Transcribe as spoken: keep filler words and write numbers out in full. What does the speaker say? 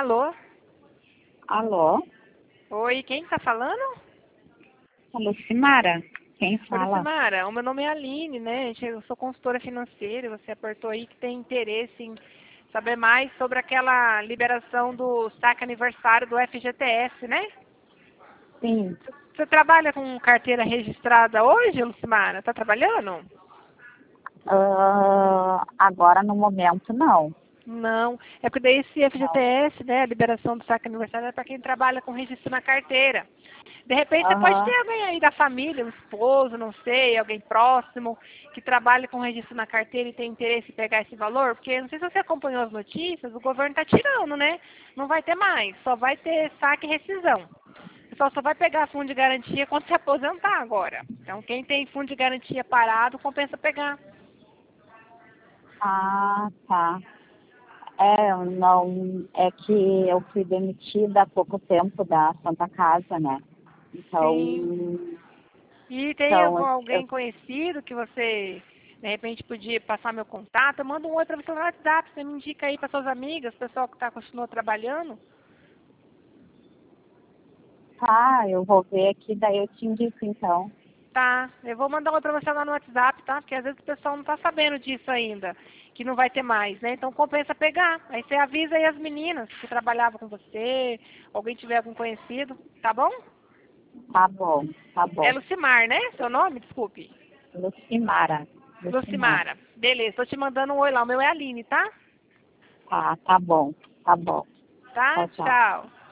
Alô? Alô? Oi, quem tá falando? A Lucimara? Quem Oi, fala? Lucimara, o meu nome é Aline, né? Eu sou consultora financeira, você apertou aí que tem interesse em saber mais sobre aquela liberação do saque aniversário do F G T S, né? Sim. Você trabalha com carteira registrada hoje, Lucimara? Tá trabalhando? Ah, agora, no momento, não. Não, é porque daí esse Não. F G T S, né, a liberação do saque aniversário é para quem trabalha com registro na carteira. De repente você pode Aham. ter alguém aí da família, um esposo, não sei, alguém próximo, que trabalha com registro na carteira e tem interesse em pegar esse valor, porque não sei se você acompanhou as notícias, o governo está tirando, né? Não vai ter mais, só vai ter saque e rescisão. O pessoal só vai pegar fundo de garantia quando se aposentar agora. Então quem tem fundo de garantia parado, compensa pegar. Ah, tá. É, eu não, é que eu fui demitida há pouco tempo da Santa Casa, né? Então, Sim. E tem então algum, eu, alguém conhecido que você, de repente, podia passar meu contato? Eu mando um oi para você no WhatsApp, você me indica aí para suas amigas, pessoal que tá, continua trabalhando. tá, eu vou ver aqui, daí eu te indico, então. Tá, eu vou mandar um oi para você lá no WhatsApp, tá? Porque às vezes o pessoal não tá sabendo disso ainda, que não vai ter mais, né? Então compensa pegar. Aí você avisa aí as meninas que trabalhavam com você, alguém tiver algum conhecido, tá bom? Tá bom, tá É bom. Lucimar, né? Seu nome? Desculpe. Lucimara, Lucimara. Lucimara. Beleza, tô te mandando um oi lá. O meu é Aline, tá? Tá, tá bom, tá bom. Tá? Tchau, tchau. Tchau.